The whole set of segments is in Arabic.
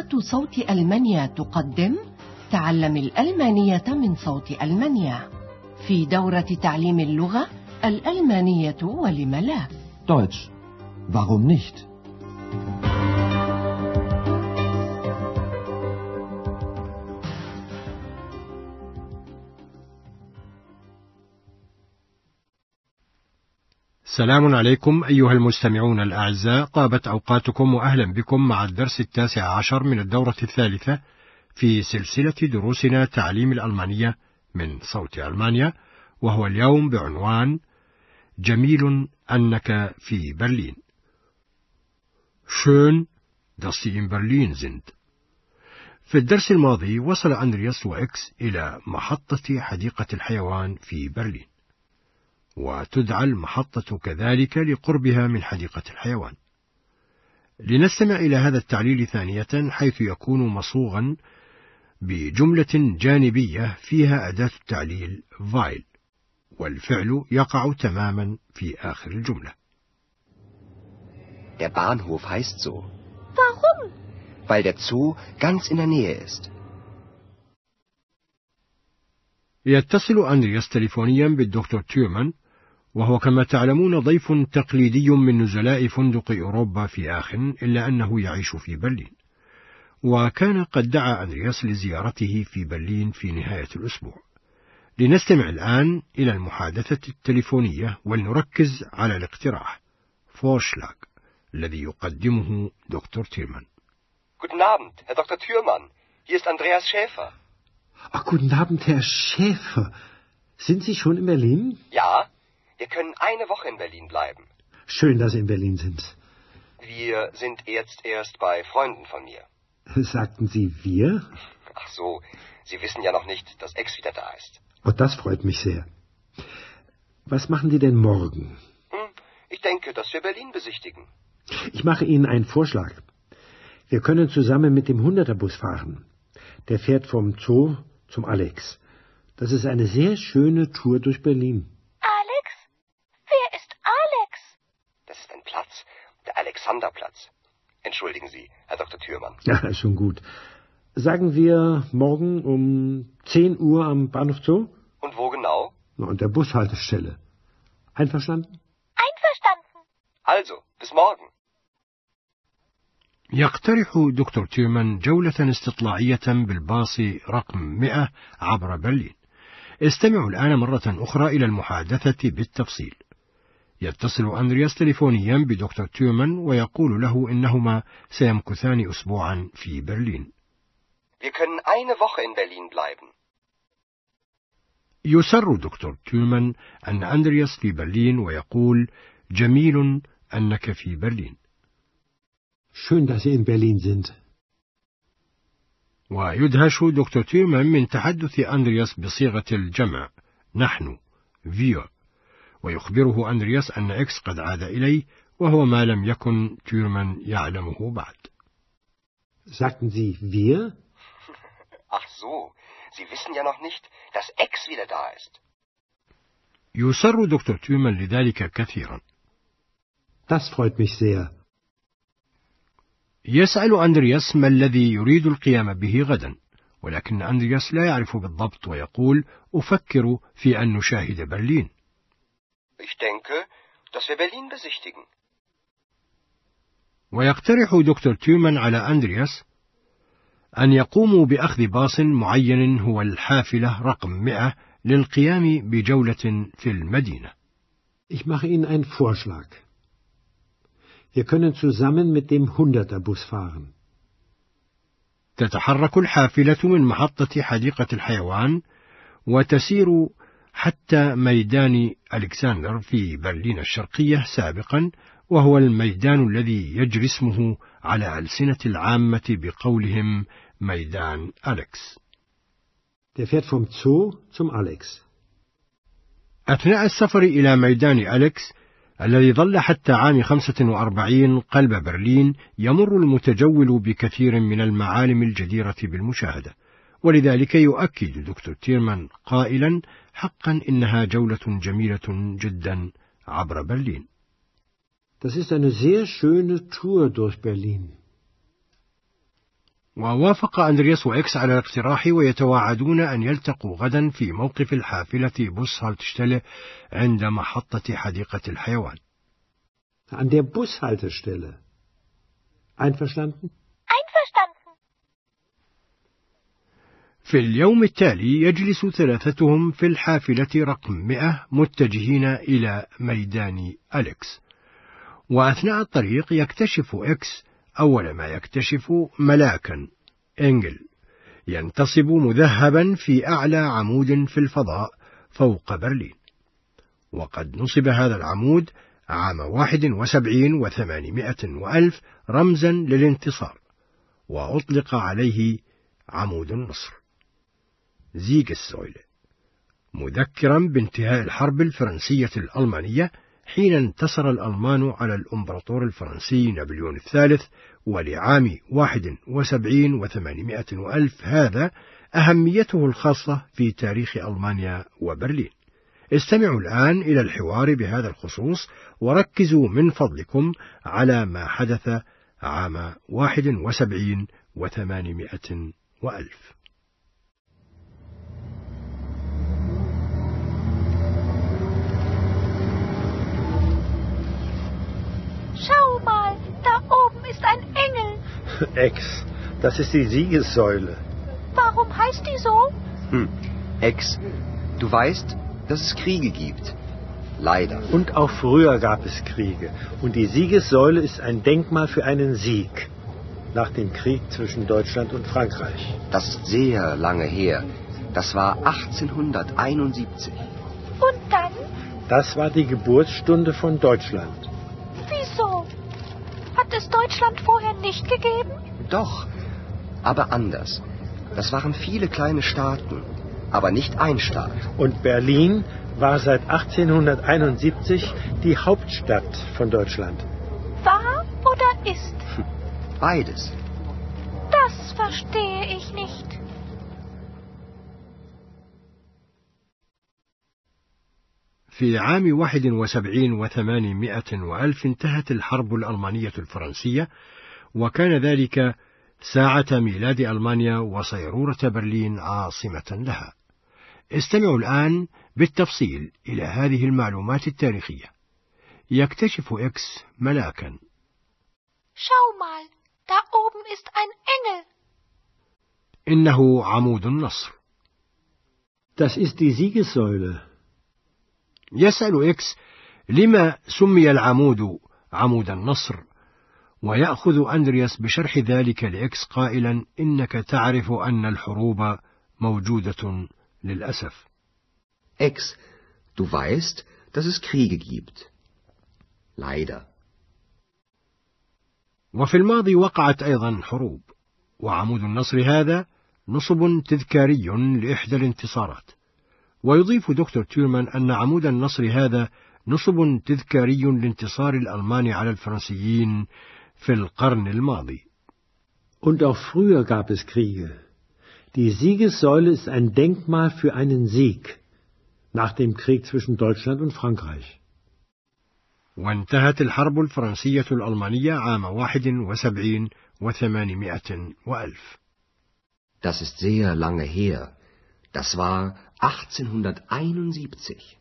إذاعة صوت ألمانيا تقدم تعلم الألمانية من صوت ألمانيا في دورة تعليم اللغة الألمانية ولم لا. Deutsch. Warum nicht? سلام عليكم أيها المستمعون الأعزاء، طابت أوقاتكم وأهلا بكم مع الدرس 19 من الدورة الثالثة في سلسلة دروسنا تعليم الألمانية من صوت ألمانيا، وهو اليوم بعنوان جميل أنك في برلين. Schön, dass Sie in Berlin sind. في الدرس الماضي وصل أندرياس وإكس إلى محطة حديقة الحيوان في برلين، وتدعى المحطة كذلك لقربها من حديقة الحيوان. لنستمع إلى هذا التعليل ثانية، حيث يكون مصوغا بجملة جانبية فيها أداة التعليل weil، والفعل يقع تماما في آخر الجملة. Der Bahnhof heißt so. Warum? Weil der Zoo ganz in der Nähe ist. يتصل أندرياس تليفونيا بالدكتور تيرمان، وهو كما تعلمون ضيف تقليدي من نزلاء فندق أوروبا في آخن، إلا أنه يعيش في برلين، وكان قد دعا أندرياس لزيارته في برلين في نهاية الأسبوع. لنستمع الآن إلى المحادثة التليفونية ولنركز على الاقتراح Vorschlag الذي يقدمه دكتور تيرمان. Guten Abend, Herr Dr. Thürmann. Hier ist Andreas Schäfer. Ach, guten Abend, Herr Schäfer. Sind Sie schon in Berlin? Ja, wir können eine Woche in Berlin bleiben. Schön, dass Sie in Berlin sind. Wir sind jetzt erst bei Freunden von mir. Sagten Sie wir? Ach so, Sie wissen ja noch nicht, dass Ex wieder da ist. Oh, das freut mich sehr. Was machen Sie denn morgen? Ich denke, dass wir Berlin besichtigen. Ich mache Ihnen einen Vorschlag. Wir können zusammen mit dem 100er-Bus fahren. Der fährt vom Zoo zum Alex. Das ist eine sehr schöne Tour durch Berlin. Alex? Wer ist Alex? Das ist ein Platz, der Alexanderplatz. Entschuldigen Sie, Herr Dr. Thürmann. Ja, schon gut. Sagen wir morgen um 10 Uhr am Bahnhof Zoo? Und wo genau? Na, an der Bushaltestelle. Einverstanden? Einverstanden. Also, bis morgen. يقترح دكتور تيرمان جولة استطلاعية بالباص رقم 100 عبر برلين. استمعوا الآن مرة أخرى إلى المحادثة بالتفصيل. يتصل أندرياس تليفونيا بدكتور تيرمان ويقول له إنهما سيمكثان أسبوعا في برلين. Wir können eine Woche in Berlin bleiben. يسر دكتور تيرمان أن أندرياس في برلين ويقول جميل أنك في برلين. Schön, dass Sie in Berlin sind. ويدهش دكتور تيرمان من تحدث أندرياس بصيغة الجمع نحن wir، ويخبره أندرياس أن إكس قد عاد إليه، وهو ما لم يكن تيرمان يعلمه بعد. Sagten Sie wir? Ach so, Sie wissen ja noch nicht, dass Ex wieder da ist. يسر دكتور تيرمان لذلك كثيرا. Das freut mich sehr. يسأل أندرياس ما الذي يريد القيام به غدا، ولكن أندرياس لا يعرف بالضبط ويقول أفكر في أن نشاهد برلين. Ich denke, dass wir Berlin besichtigen. ويقترح دكتور تيرمان على أندرياس أن يقوموا بأخذ باص معين هو الحافلة رقم 100 للقيام بجولة في المدينة. Ich mache Ihnen einen Vorschlag. Wir können zusammen mit dem 100er-Bus fahren. تتحرك الحافلة من محطة حديقة الحيوان وتسير حتى ميدان ألكسندر في برلين الشرقية سابقا، وهو الميدان الذي يجري اسمه على ألسنة العامة بقولهم ميدان أليكس. Der fährt vom Zoo zum Alex. أثناء السفر إلى ميدان أليكس الذي ظل حتى عام 45 قلب برلين، يمر المتجول بكثير من المعالم الجديرة بالمشاهدة، ولذلك يؤكد دكتور تيرمان قائلا حقا إنها جولة جميلة جدا عبر برلين. Das ist eine sehr schöne Tour durch Berlin. ووافق أندرياس وإكس على الاقتراح، ويتواعدون أن يلتقوا غدا في موقف الحافلة بوسهالتشتelle عند محطة حديقة الحيوان. An der Bushaltestelle. Einverstanden? Einverstanden. في اليوم التالي يجلس ثلاثتهم في الحافلة رقم 100 متجهين إلى ميدان أليكس، وأثناء الطريق يكتشف إكس أول ما يكتشف ملاكا إنجل ينتصب مذهبا في أعلى عمود في الفضاء فوق برلين، وقد نصب هذا العمود عام 71 و800 وألف رمزا للانتصار، وأطلق عليه عمود النصر زيغسويله، مذكرا بانتهاء الحرب الفرنسية الألمانية حين انتصر الألمان على الإمبراطور الفرنسي نابليون الثالث. ولعام 71 و800 وألف هذا أهميته الخاصة في تاريخ ألمانيا وبرلين. استمعوا الآن إلى الحوار بهذا الخصوص، وركزوا من فضلكم على ما حدث عام 71 و800 وألف. Schau mal, da oben ist ein Engel. Ex, das ist die Siegessäule. Warum heißt die so? Ex, du weißt, dass es Kriege gibt. Leider. Und auch früher gab es Kriege. Und die Siegessäule ist ein Denkmal für einen Sieg. Nach dem Krieg zwischen Deutschland und Frankreich. Das ist sehr lange her. Das war 1871. Und dann? Das war die Geburtsstunde von Deutschland. Wieso? Hat es Deutschland vorher nicht gegeben? Doch, aber anders. Das waren viele kleine Staaten, aber nicht ein Staat. Und Berlin war seit 1871 die Hauptstadt von Deutschland. War oder ist? Beides. Das verstehe ich nicht. في عام 71 و800 وألف انتهت الحرب الألمانية الفرنسية، وكان ذلك ساعة ميلاد ألمانيا وصيرورة برلين عاصمة لها. استمعوا الآن بالتفصيل إلى هذه المعلومات التاريخية. يكتشف إكس ملاكا. Schau mal, da oben ist ein Engel. إنه عمود النصر. Das ist die Siegessäule. يسأل إكس لما سمي العمود عمود النصر، ويأخذ أندرياس بشرح ذلك لإكس قائلا: إنك تعرف أن الحروب موجودة للأسف. Ex, du weißt, dass es Kriege gibt. Leider. وفي الماضي وقعت أيضا حروب، وعمود النصر هذا نصب تذكاري لإحدى الانتصارات. ويضيف دكتور تيرمان أن عمود النصر هذا نصب تذكاري لانتصار الألمان على الفرنسيين في القرن الماضي. Und auch früher gab es Kriege. Die Siegessäule ist ein Denkmal für einen Sieg nach dem Krieg zwischen Deutschland und Frankreich. وانتهت الحرب الفرنسية الألمانية عام 71 و800 وألف. Das ist sehr lange her. Das war 1871.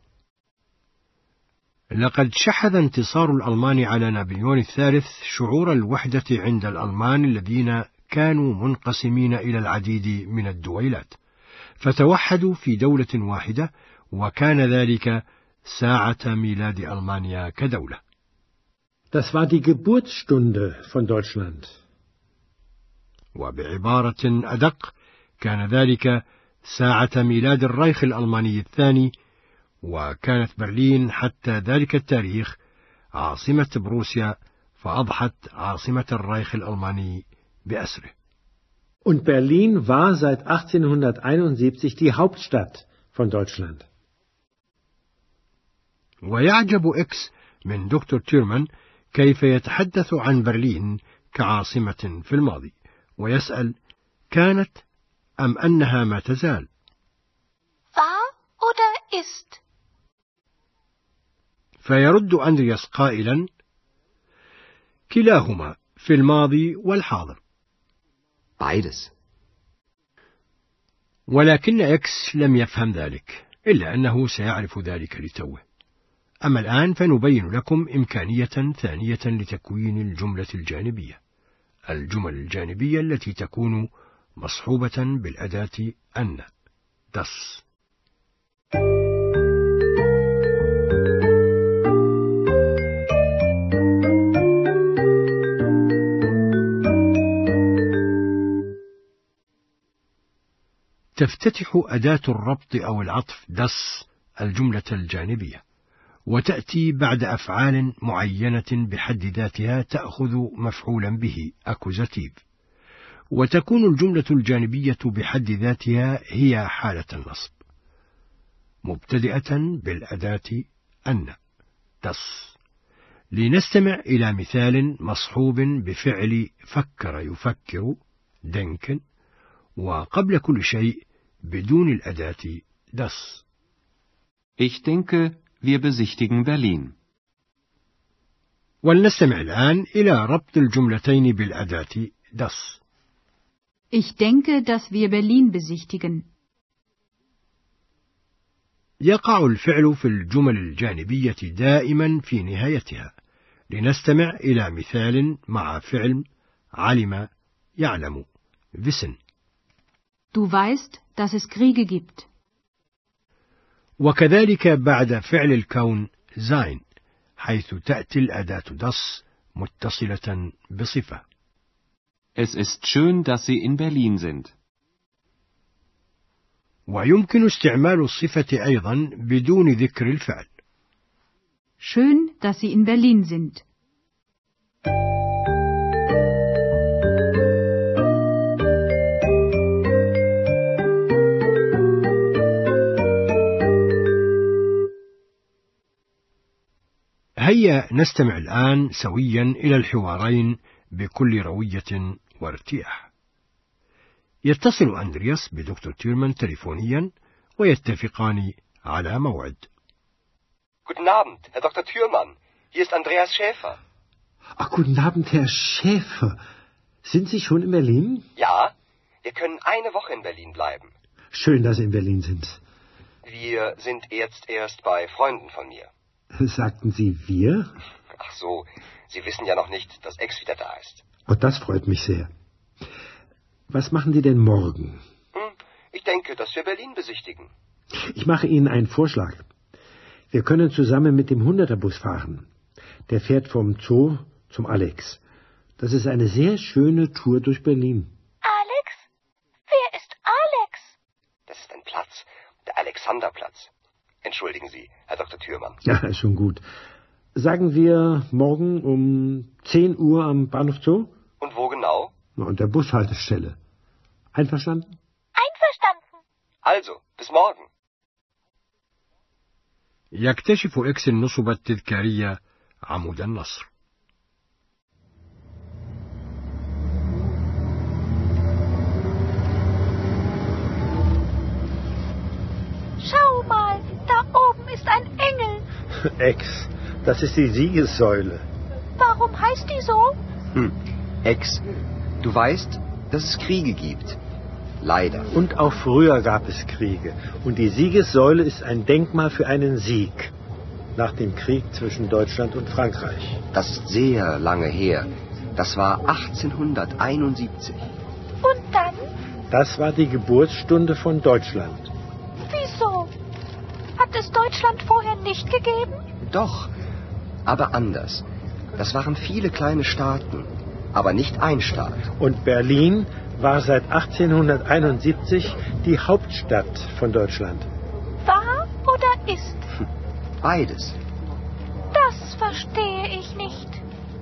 لقد شحذ انتصار الألمان على نابليون الثالث شعور الوحدة عند الألمان الذين كانوا منقسمين إلى العديد من الدويلات، فتوحدوا في دولة واحدة، وكان ذلك ساعة ميلاد ألمانيا كدولة. Das war die Geburtsstunde von Deutschland. وبعبارة أدق، كان ذلك ساعة ميلاد الرايخ الألماني الثاني، وكانت برلين حتى ذلك التاريخ عاصمة بروسيا، فأضحت عاصمة الرايخ الألماني بأسره. Und Berlin war seit 1871 die Hauptstadt von Deutschland. ويعجب إكس من دكتور تيرمان كيف يتحدث عن برلين كعاصمة في الماضي، ويسأل: كانت أم أنها ما تزال؟ War oder ist? فيرد أندرياس قائلا: كلاهما في الماضي والحاضر. Beides. ولكن إكس لم يفهم ذلك، إلا أنه سيعرف ذلك لتوه. أما الآن فنبين لكم إمكانية ثانية لتكوين الجملة الجانبية. الجمل الجانبية التي تكون مصحوبة بالأداة أن، das. تفتتح أداة الربط أو العطف das الجملة الجانبية، وتأتي بعد أفعال معينة بحد ذاتها تأخذ مفعولا به أكوزاتيف، وتكون الجملة الجانبية بحد ذاتها هي حالة النصب، مبتدئة بالأداة أن das. لنستمع إلى مثال مصحوب بفعل فكر يفكر denken، وقبل كل شيء بدون الأداة das. Ich denke, wir besichtigen Berlin. ولنستمع الآن إلى ربط الجملتين بالأداة das. Ich denke, dass wir Berlin besichtigen. يقع الفعل في الجمل الجانبية دائما في نهايتها. لنستمع إلى مثال مع فعل علم يعلم wissen. Du weißt, dass es Kriege gibt. وكذلك بعد فعل الكون sein، حيث تأتي الأداة das متصلة بصفة. Es ist schön, dass Sie in Berlin sind. ويمكن استعمال الصفة أيضا بدون ذكر الفعل. Schön, dass Sie in Berlin sind. هيا نستمع الآن سويا إلى الحوارين بكل روية وارتياح. يتصل أندرياس بدكتور تيرمان تليفونيا ويتفقان على موعد. Guten Abend, Herr Dr. Thürmann. Hier ist Andreas Schäfer. Ach, guten Abend, Herr Schäfer. Sind Sie schon in Berlin? Ja, wir können eine Woche in Berlin bleiben. Schön, dass Sie in Berlin sind. Wir sind jetzt erst bei Freunden von mir. Sagten Sie wir? Ach so, Sie wissen ja noch nicht, dass Ex wieder da ist. Oh, das freut mich sehr. Was machen Sie denn morgen? Ich denke, dass wir Berlin besichtigen. Ich mache Ihnen einen Vorschlag. Wir können zusammen mit dem 100er-Bus fahren. Der fährt vom Zoo zum Alex. Das ist eine sehr schöne Tour durch Berlin. Alex? Wer ist Alex? Das ist ein Platz, der Alexanderplatz. Entschuldigen Sie, Herr Dr. Thürmann. Ja, ist schon gut. Sagen wir morgen um 10 Uhr am Bahnhof Zoo? Und wo genau? Na, an der Bushaltestelle. Einverstanden? Einverstanden. Also, bis morgen. يكتشف إكس النصب التذكارية عمود النصر. Schau mal, da oben ist ein Engel. Ex, das ist die Siegessäule. Warum heißt die so? Ex, du weißt, dass es Kriege gibt. Leider. Und auch früher gab es Kriege. Und die Siegessäule ist ein Denkmal für einen Sieg. Nach dem Krieg zwischen Deutschland und Frankreich. Das ist sehr lange her. Das war 1871. Und dann? Das war die Geburtsstunde von Deutschland. Wieso? Hat es Deutschland vorher nicht gegeben? Doch, aber anders. Das waren viele kleine Staaten, aber nicht ein Staat. Und Berlin war seit 1871 die Hauptstadt von Deutschland. War oder ist? Beides. Das verstehe ich nicht.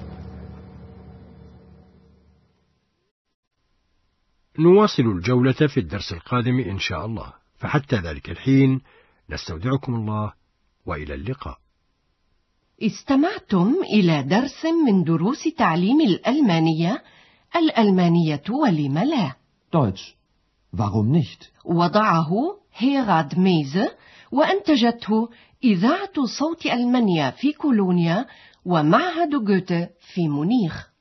نواصل الجولة في الدرس القادم إن شاء الله، فحتى ذلك الحين نستودعكم الله وإلى اللقاء. استمعتم إلى درس من دروس تعليم الألمانية ولم لا. Deutsch. Warum nicht? وضعه هيراد ميزه وأنتجته إذاعة صوت ألمانيا في كولونيا ومعهد جوته في مونيخ.